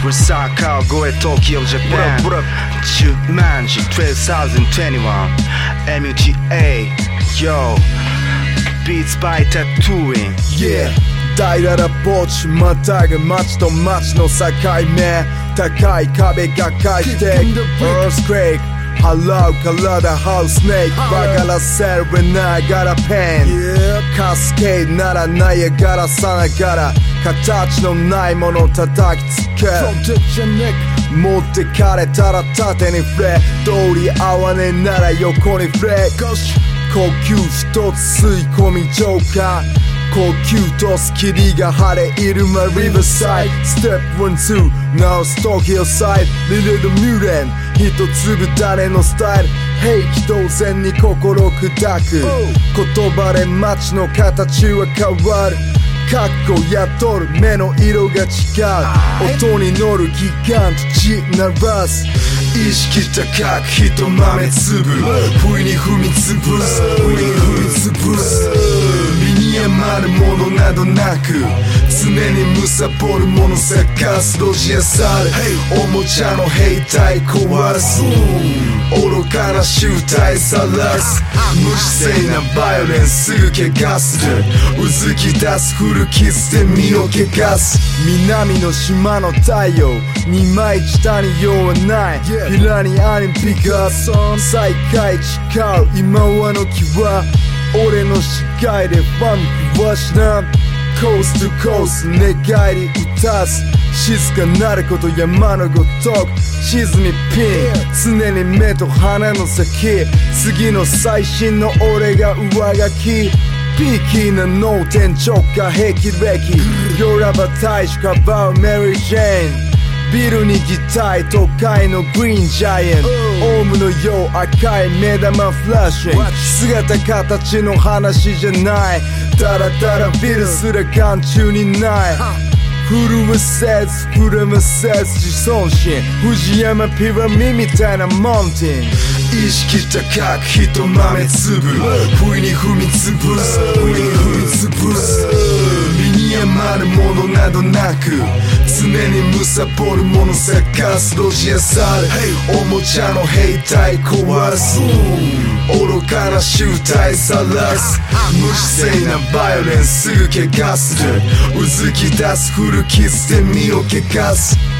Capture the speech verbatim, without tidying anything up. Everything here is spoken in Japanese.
プサー川越東京ジャパンじゅうまんじにせんにじゅういち エムユーティーエー Yo Beats by Tattooing Yeah 平ら墓地またぐ街と街の境目高い壁が返して Earthquake 払う体ハウスネークバカらせるながらペンカスケードならないやがらさながら形のないもの叩きつけ持ってかれたら縦にフレ通り合わねえなら横にフレ呼吸一つ吸い込み浄化呼吸とスキリが晴れ入るマリバーサイドステップワンツー直す時をサイドリレードミューレン一粒種のスタイル平気当然に心砕く言葉で街の形は変わるカッコ雇る目の色が違う音に乗るギガント血鳴らす意識高く一豆粒不意に踏みつぶす不意に踏みつぶす身に余るものなどなく常に貪るもの探すロジアサルおもちゃの兵隊壊す愚かな集体さらす無姿勢なバイオレンスすぐ怪我するうずき出す古傷で身を汚す南の島の太陽二枚舌に用はないピラニアにピカップ再会誓う今はの気は俺の視界でファンクはしなコーストコース願いに歌す静かなること山のごとく沈みピン常に目と鼻の先次の最新の俺が上書きピーキーな脳天直下霹靂ヨラバ大使かばうメリー・ジェーンビルに擬態都会のグリーンジャイアントオウムのよう赤い目玉フラッシュ姿形の話じゃないただただビルすら眼中にない震わせず膨らませず自尊心藤山ピラミみたいなモンテン意識高く一豆粒不意に踏みつぶす不意に踏みつぶす身に余るものなどなく常に貪るもの探すロジアサルおもちゃの兵隊壊す愚かな集体さらす無姿勢なバイオレンスすぐ怪我するうずき出す古傷で身を汚す